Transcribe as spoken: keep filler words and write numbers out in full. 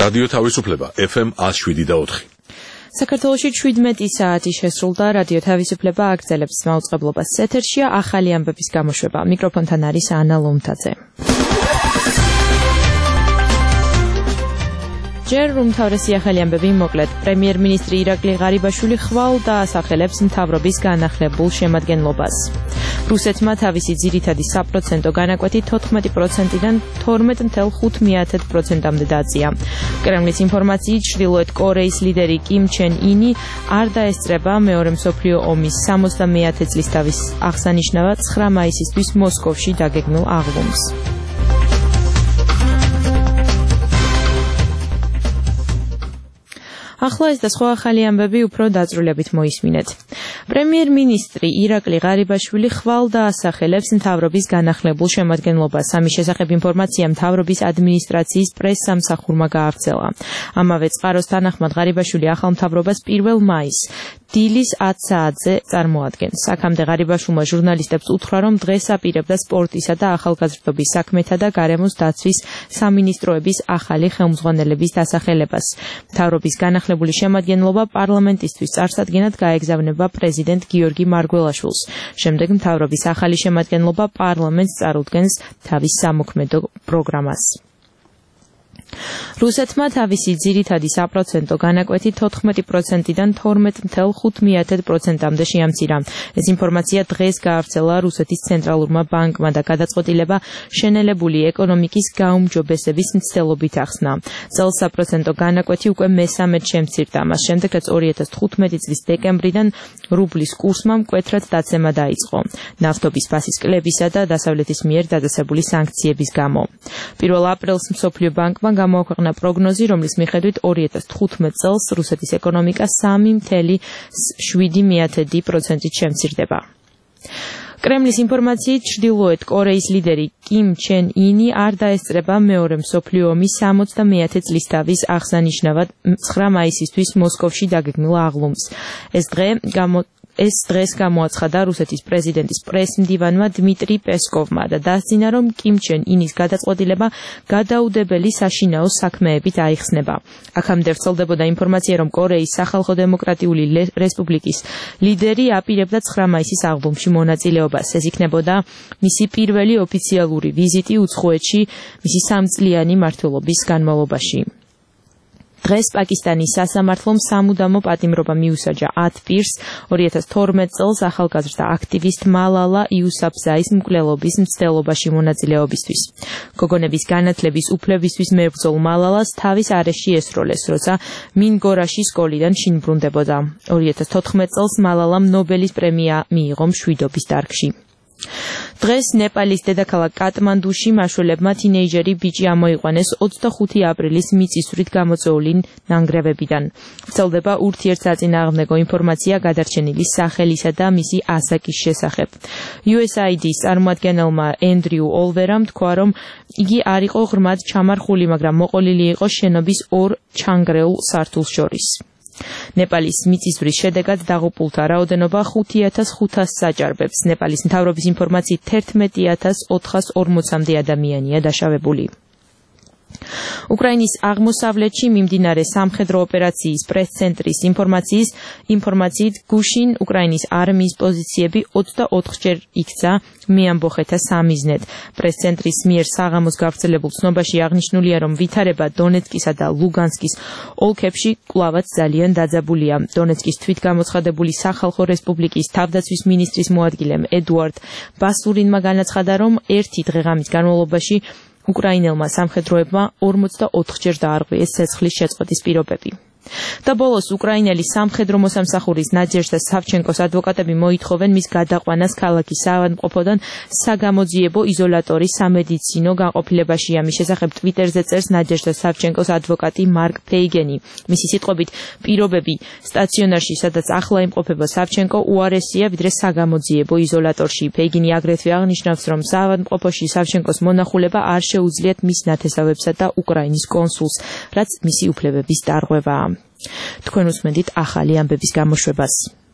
რადიო თავისუფლება ეფ ემ one oh seven და four. საქართველოში შვიდმეტი საათი შესრულდა რადიო თავისუფლება აგრძელებს მაუწყებლობას ეთერშია ახალი ამბების გამოშვება. მიკროფონთან არის ანა ლომთაძე. ჯერ უმთავრესი ახალი ამბები მოკლედ. პრემიერ-მინისტრი ირაკლი ღარიბაშვილი ხვალ დაასახელებს მთავრობის განახლებულ შემადგენლობას. რუსეთმა თავისი ძირითადი საპროცენტო განაკვეთი თოთხმეტი პროცენტიდან თორმეტ ათეულ ხუთ პროცენტამდე დააწია. კრემლის ინფორმაციით ჩრდილოეთ კორეის ლიდერი კიმ ჩენ ინი არ დაესწრება მეორე მსოფლიო ომის სამოცდამეათე წლისთავის აღსანიშნავად ცხრა მაისისთვის მოსკოვში დაგეგმილ აღლუმს. ახლა ეს და სხვა ახალი ამბები უფრო დაწვრილებით მოისმინეთ. პრემიერ-მინისტრი ირაკლი ღარიბაშვილი ხვალ დაასახელებს მთავრობის განახლებულ შემადგენლობას. ამის შესახებ ინფორმაცია მთავრობის ადმინისტრაციის პრესსამსახურმა გაავრცელა. ამავე წყაროს თანახმად ღარიბაშვილი ახალ მთავრობას პირველ მაისს დილის ათ საათზე წარმოადგენს. აქამდე ღარიბაშვილმა ჟურნალისტებს უთხრა, რომ დღეს აპირებდა სპორტისა და ახალგაზრდობის საქმეთა და გარემოს დაცვის სამინისტროების ახალი ხელმძღვანელების დასახელებას. მთავრობის განახლებული შემადგენლობა პარლამენტისთვის წარსადგენად გაეგზავნება პრეზიდენტ გიორგი მარგველაშვილს. შემდეგ მთავრობის ახალი შემადგენლობა პარლამენტს წარუდგენს თავის სამოქმედო პროგრამას. რუსეთმა თავისი ძირითადი საპროცენტო განაკვეთი თოთხმეტი პროცენტიდან თორმეტ ათეულ ხუთ პროცენტამდე შეამცირა. ეს ინფორმაცია დღეს გაავრცელა რუსეთის ცენტრალურმა ბანკმა და გადაწყვეტილება შენელებული ეკონომიკის გაუმჯობესების მცდელობით ახსნა. წელს საპროცენტო განაკვეთი უკვე მესამედ შემცირდა. მას შემდეგ, რაც ორი ათას თხუთმეტი წლის დეკემბრიდან რუბლის კურსმა მკვეთრად დაცემა დაიწყო. ნავთობის ფასის კლებისა და დასავლეთის მიერ დაწესებული სანქციების გამო. პირველ აპრილს მსოფლიო ბანკმა გამოაქვეყნა პროგნოზი, რომლის მიხედვით ორი ათას თხუთმეტ წელს რუსეთის ეკონომიკა სამი ათეული შვიდი პროცენტით შემცირდება. კრემლის ინფორმაციით ჩრდილოეთ კორეის ლიდერი კიმ ჩენ ინი არ დაესწრება მეორე მსოფლიო ომის სამოცდამეათე წლისთავის აღსანიშნავად ცხრა მაისისთვის მოსკოვში დაგეგმილ აღლუმს. ეს დღე გამო ეს დღეს გამოაცხადა რუსეთის პრეზიდენტის პრესმდივანმა დმიტრი პესკოვმა და დასძინა, რომ კიმ ჩენ ინის გადაწყვეტილება გადაუდებელი საშინაო საქმეებით აიხსნება. აქამდე ვრცელდებოდა ინფორმაცია, რომ კორეის სახალხო დემოკრატიული რესპუბლიკის ლიდერი აპირებდა ცხრა მაისის აღლუმში მონაწილეობას. ეს იქნებოდა მისი პირველი ოფიციალური ვიზიტი უცხოეთში მისი სამწლიანი მმართველობის განმავლობაში. დღეს პაკისტანის სასამართლომ სამუდამო პატიმრობა მიუსაჯა ათ პირს ორი ათას თორმეტ წელს ახალგაზრდა აქტივისტ მალალა იუსაფზაის მკვლელობის მცდელობაში მონაწილეობისთვის. გოგონების განათლების უფლებისთვის მებრძოლ მალალას თავის არეში ესროლეს, როცა მინგორაში სკოლიდან შინ ბრუნდებოდა. ორი ათას თოთხმეტ წელს მალალამ ნობელის პრემია მიიღო მშვიდობის დარგში. დღეს ნეპალის დედაქალაქ კატმანდუში მაშველებმა თინეიჯერი ბიჭი ამოიყვანეს ოცდახუთი აპრილის მიწისძვრით გამოწვეული ნანგრევებიდან. ვრცელდება ურთიერთსაწინააღმდეგო ინფორმაცია გადარჩენილი სახელისა და მისი ასაკის შესახებ. იუ ეს აი დის წარმომადგენელმა ენდრიუ ოლვერამ თქვა, რომ იგი არ იყო ღრმად ჩამარხული, მაგრამ მოყოლილი იყო შენობის ორ ჩანგრეულ სართულს შორის. ნეპალის მიწისძვრის შედეგად დაღუპულთა რაოდენობა ხუთი ათას ხუთასს საჭარბებს. ნეპალის მთავრობის ინფორმაციით თერთმეტი ათას ოთხას ორმოცამდე ადამიანია დაშავებული. უკრაინის აღმოსავლეთში მიმდინარე სამხედრო ოპერაციის პრეს-ცენტრის ინფორმაციის ინფორმაციით გუშინ უკრაინის არმიის პოზიციები ოცდაოთხჯერ იქცა მეამბოხეთა სამიზნედ. პრეს-ცენტრის მიერ საღამოს გავრცელებულ ცნობაში აღნიშნულია, რომ ვითარება დონეცკისა და ლუგანსკის ოლქებში კვლავაც ძალიან დაძაბულია. დონეცკის თვითგამოცხადებული სახალხო რესპუბლიკის თავდაცვის მინისტრის მოადგილემ ედუარდ ბასურინმა განაცხადა, რომ ერთი დღე-ღამის განმავლობაში უკრაინელმა სამხედროებმა ორმოცდაოთხჯერ დაარღვიეს ცეცხლის შეწყვეტის პირობები. და ბოლოს უკრაინელი სამხედრო მოსამსახურის ნადეჟდა სავჩენკოს ადვოკატები მოითხოვენ მის გადაყვანას ქალაქის საავადმყოფოდან საგამოძიებო იზოლატორის სამედიცინო განყოფილებაში. ამის შესახებ ტვიტერზე წერს ნადეჟდა სავჩენკოს ადვოკატი მარკ ფეიგენი. მისი სიტყვებით, პირობები სტაციონარში, სადაც ახლა იმყოფება სავჩენკო, უარესია ვიდრე საგამოძიებო იზოლატორში. ფეიგენი აგრეთვე აღნიშნავს, რომ საავადმყოფოში სავჩენკოს მონახულება არ შეუძლიათ მის ნათესავებსა და უკრაინის კონსულს, რაც მისი უფლებების დარღვევაა. თქვენ უსმენთ ახალი ამბების გამოშვებას.